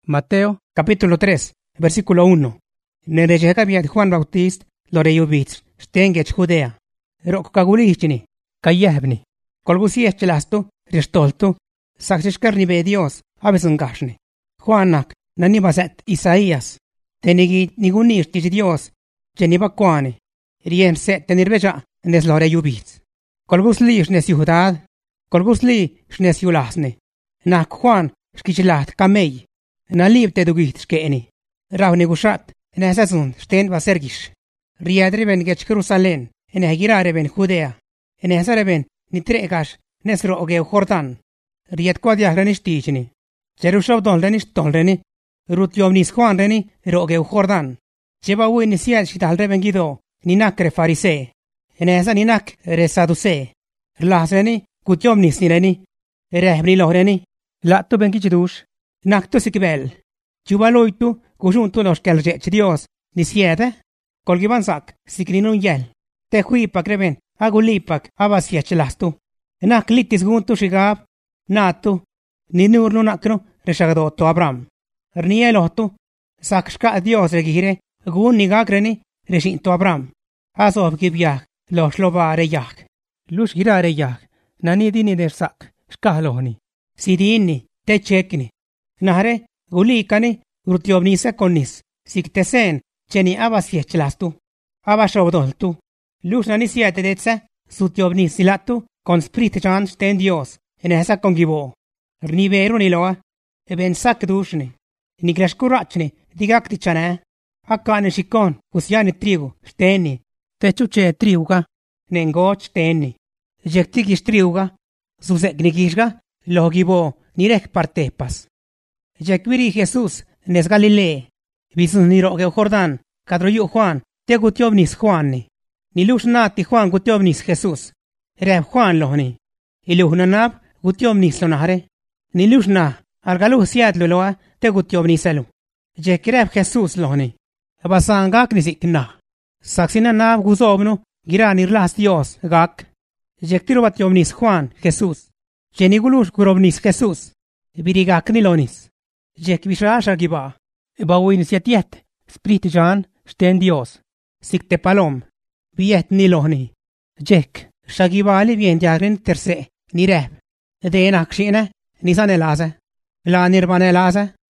Mateo, capítulo 3, versículo 1. Nerejeka viat Juan Bautist, loreyubits, stengech Judea. Rokkagulichini, kayehbni. Kolgusiechelastu, ristoltu, saksishkarni be Dios, abesungashni. Juanak, nanibaset Isaías. Tenigi nigunishti Dios, jenibakwani. Rien set tenirbeja, nes loreyubits. Kolgusli shnes Yudad, kolgusli shnes Yulasni. Nak Juan, shkichilat kamei. Nalib tedugit skeni. Rauni gushat, nesasun, sten vasergish. Riadreben gech Jerusalén, enegirareben Judea. Enesareben nitregash, nesro ogeu Jordan. Riet quadiagrenish tichni. Jerushaw dolrenish tolreni. Rutiomnis Juanreni, rogeu Jordan. Jeba win siad shitalreben gido, ninakre farise. Enesa ninak resaduse. Lasreni, kutiomnis nireni. Rehbni lohreni. Lattu benkichidush. Naktu sikibel. Jubaloitu, kujuntu nos kelrech Dios, nisiede. Kolgibansak, sikrinun yel. Te huipak reben, agulipak, abasiechelastu. Nak litis guntu shigab, natu, ninurnu naknu, reshagadoto Abram. Rnielohtu, sakshka Dios regire, gun nigagreni, reshinto Abram. Asob gibyag, los lobare yag. Lush girare yag, nanidini dersak, shkalohni. Sidini, te chekni. Nahre, gulikani, rutiobnise konis, siktesen, cheni abasiechelastu, abashodoltu. Luz nanisiete detsa, sutiobnisilatu, con spritjan sten Dios, en esa congibo. Rniveru niloa, eben sakdushni, nigrashkurachni, digaktichana, akane shikon, usiani trigu, steni, techuche triuga, nengoch steni, jektigish triuga, suseknigishga, logibo, nirek partepas. Jekviri Jesús, nes Galilea, visus nirogeu Jordan, kadroyu Juan, te gutiobnis Juanni. Nilush nati Juan gutiobnis Jesús. Reb Juan lohni. Iluhnanab gutiobnis lonahre. Nilush na, argaluh siadlu loa, te gutiobnis elu. Jekreb Jesús lohni. Basangak nisikna. Saksina nab guzobnu, gira nirlas Dios, gak. Jektiru batiobnis Juan, Jesús. Jenigulush gurobnis Jesús. Birigak nilonis. Jek vishasha giba. Bawin siatiet, sprit jan, sten Dios. Sikte palom. Viet nilohni. Jek, shagibali bien jagrin terse, nireb. Deen akshine, nisanelase. La nirbanelase,